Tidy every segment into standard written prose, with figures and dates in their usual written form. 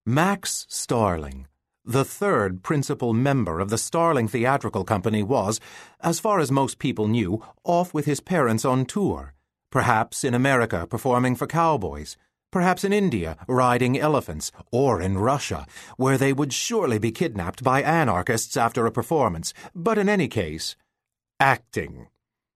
Max Starling, the third principal member of the Starling Theatrical Company, was, as far as most people knew, off with his parents on tour, perhaps in America performing for cowboys, perhaps in India riding elephants, or in Russia, where they would surely be kidnapped by anarchists after a performance, but in any case, acting.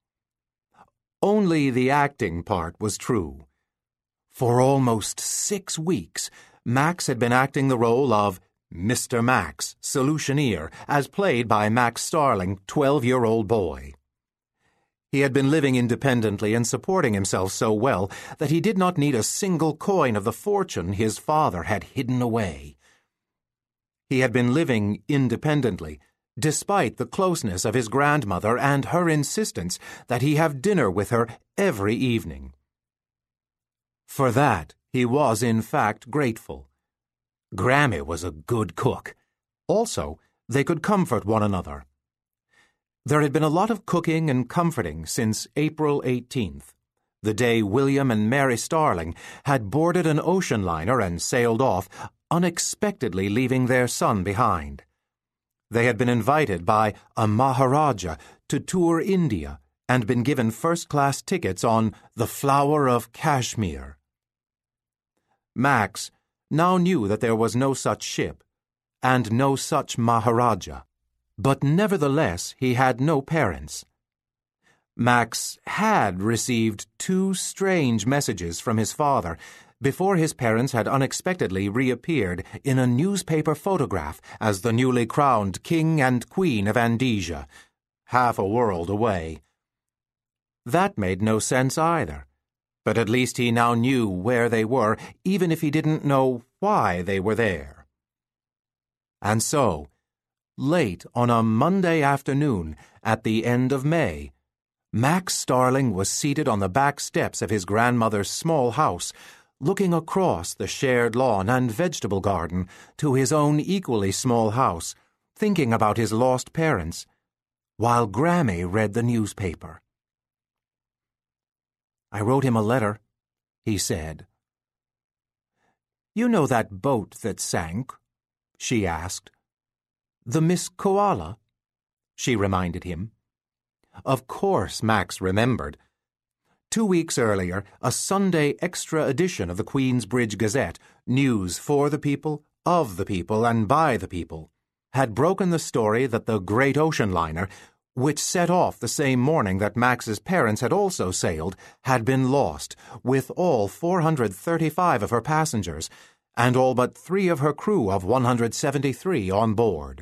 Only the acting part was true. For almost 6 weeks, Max had been acting the role of Mr. Max, Solutioneer, as played by Max Starling, 12-year-old boy. He had been living independently and supporting himself so well that he did not need a single coin of the fortune his father had hidden away. He had been living independently, despite the closeness of his grandmother and her insistence that he have dinner with her every evening. For that, he was in fact grateful. Grammy was a good cook. Also, they could comfort one another. There had been a lot of cooking and comforting since April 18th, the day William and Mary Starling had boarded an ocean liner and sailed off, unexpectedly leaving their son behind. They had been invited by a Maharaja to tour India and been given first-class tickets on the Flower of Kashmir. Max now knew that there was no such ship and no such Maharaja, but nevertheless he had no parents. Max had received 2 strange messages from his father before his parents had unexpectedly reappeared in a newspaper photograph as the newly crowned King and Queen of Andesia, half a world away. That made no sense either, but at least he now knew where they were, even if he didn't know why they were there. And so, late on a Monday afternoon at the end of May, Max Starling was seated on the back steps of his grandmother's small house, looking across the shared lawn and vegetable garden to his own equally small house, thinking about his lost parents, while Grammy read the newspaper. "I wrote him a letter," he said. "You know that boat that sank?" she asked. "The Miss Koala?" she reminded him. Of course Max remembered. 2 weeks earlier, a Sunday extra edition of the Queensbridge Gazette, news for the people, of the people, and by the people, had broken the story that the great ocean liner, which set off the same morning that Max's parents had also sailed, had been lost, with all 435 of her passengers, and all but 3 of her crew of 173 on board.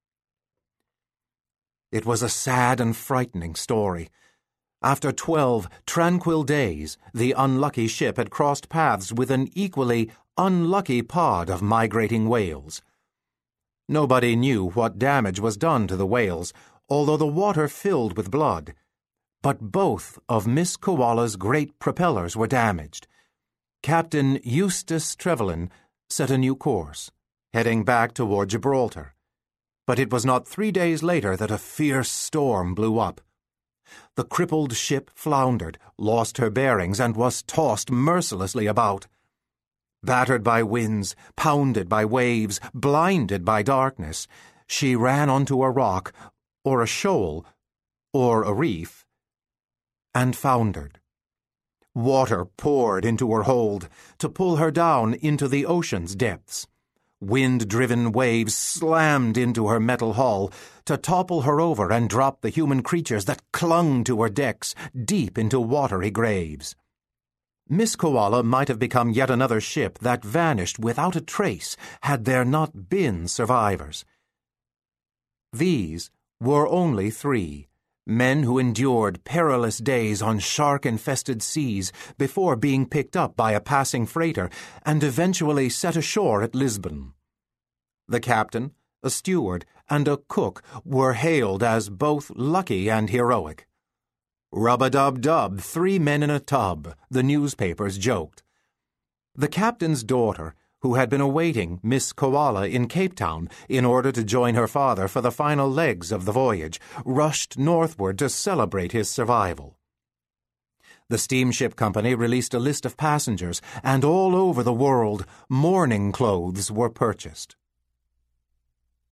It was a sad and frightening story. After 12 tranquil days, the unlucky ship had crossed paths with an equally unlucky pod of migrating whales. Nobody knew what damage was done to the whales, although the water filled with blood. But both of Miss Koala's great propellers were damaged. Captain Eustace Trevelyan set a new course, heading back toward Gibraltar. But it was not 3 days later that a fierce storm blew up. The crippled ship floundered, lost her bearings, and was tossed mercilessly about. Battered by winds, pounded by waves, blinded by darkness, she ran onto a rock, or a shoal, or a reef, and foundered. Water poured into her hold to pull her down into the ocean's depths. Wind-driven waves slammed into her metal hull to topple her over and drop the human creatures that clung to her decks deep into watery graves. Miss Koala might have become yet another ship that vanished without a trace had there not been survivors. These were only 3, men who endured perilous days on shark-infested seas before being picked up by a passing freighter and eventually set ashore at Lisbon. The captain, a steward, and a cook were hailed as both lucky and heroic. "Rub-a-dub-dub, 3 men in a tub," the newspapers joked. The captain's daughter, who had been awaiting Miss Koala in Cape Town in order to join her father for the final legs of the voyage, rushed northward to celebrate his survival. The steamship company released a list of passengers, and all over the world mourning clothes were purchased.